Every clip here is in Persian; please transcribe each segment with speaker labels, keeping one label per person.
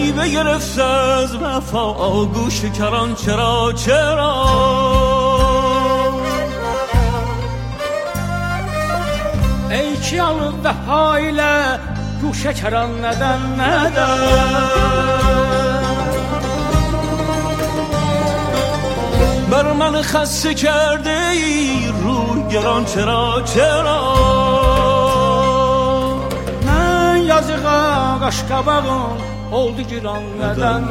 Speaker 1: ای بگرفت از وفا آگوش کران چرا چرا
Speaker 2: ey ki alıb vəfa ilə guşə kəran nədən
Speaker 1: بر من خسته کرده ای روی گران چرا چرا
Speaker 2: mən yazığa qaş qabağım oldu giran nədən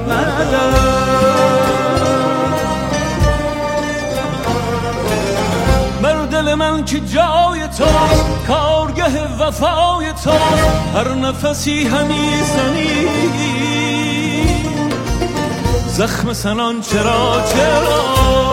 Speaker 1: بر دل من که جای توست کارگه وفای توست هر نفسی همی زنی زخم سنان چرا چرا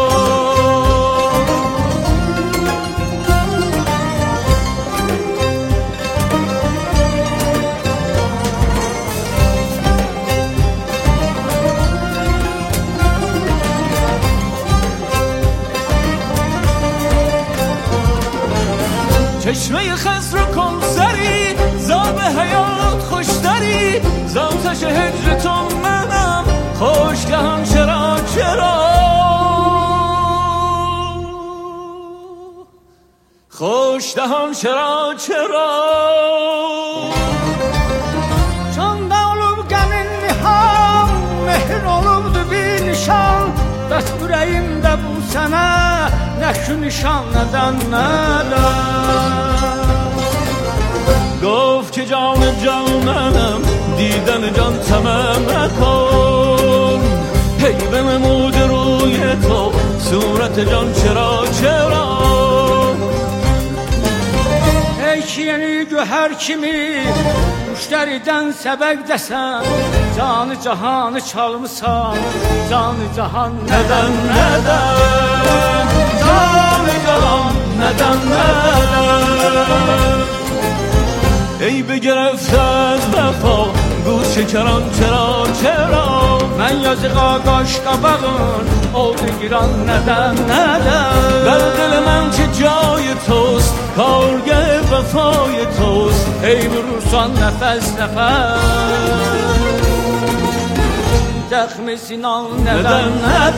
Speaker 1: چشمه خسر و کمسری زاب حیات خوشتری زاتش هجر تو منم خوشگهم چرا چرا خوشدهم چرا چرا
Speaker 2: Canda olub qəmin niham mehr olubdu bir nişan bəs ürəyimdə bu sənə nə şu nişan nədən
Speaker 1: گفت که جان جانم دیدن جان تمام نکن هی بنمود روی تو صورت جان چرا چرا
Speaker 2: ey ki yeni göhər kimi müştəridən səbəq desən canı cahanı çalmısan canı cahan
Speaker 1: neden neden canı cahan neden neden ای بگرفت از وفا گوش کران چرا چرا
Speaker 2: mən yazığa qaş qabağın oldu giran nədən
Speaker 1: در دل من که جای توست کارگه وفای توست
Speaker 2: ey vurursan nəfəs nəfəs zəxmi sinan nədən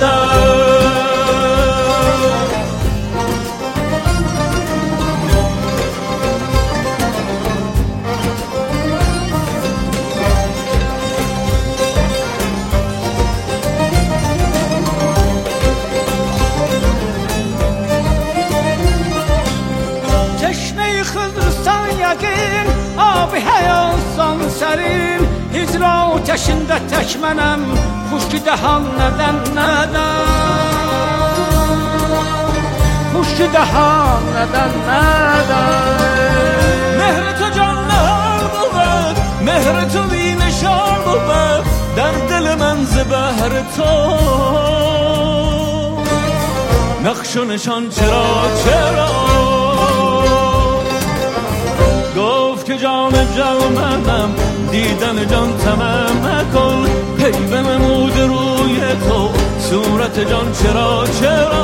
Speaker 2: yəqin abi həyalsan sərin hicra ateşində tək mənəm xuşki dəhan nədən xuşki dəhan nədən
Speaker 1: مهر تو جان نهار بود مهر تو بینشار بود در دل من زبهر تو نقش و نشان چرا چرا گفت که جان منم دیدن جان تمام نکن هی بنمود روی تو صورت جان چرا چرا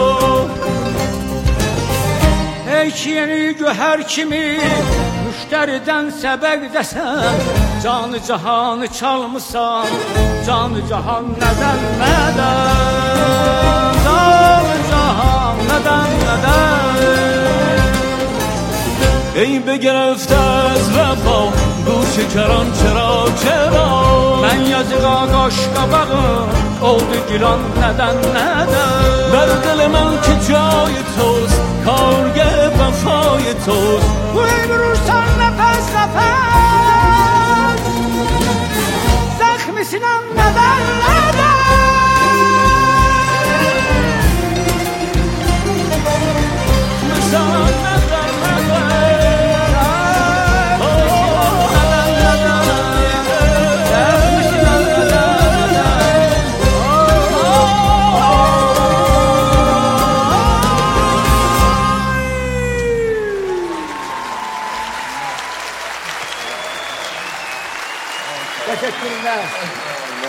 Speaker 2: ey ki yeni göhər kimi müştəridən səbəq desən canı cahanı çalmısan canı cahan nədən canı cahan nədən
Speaker 1: ای بگرفت از وفا گوش کران چرا چرا
Speaker 2: mən yazığa qaş qabağım oldu giran nədən
Speaker 1: بر دل من که جای توست کارگه وفای توست
Speaker 2: ey vurursan nəfəs nəfəs zəxmi sinan nədən Teşekkürler.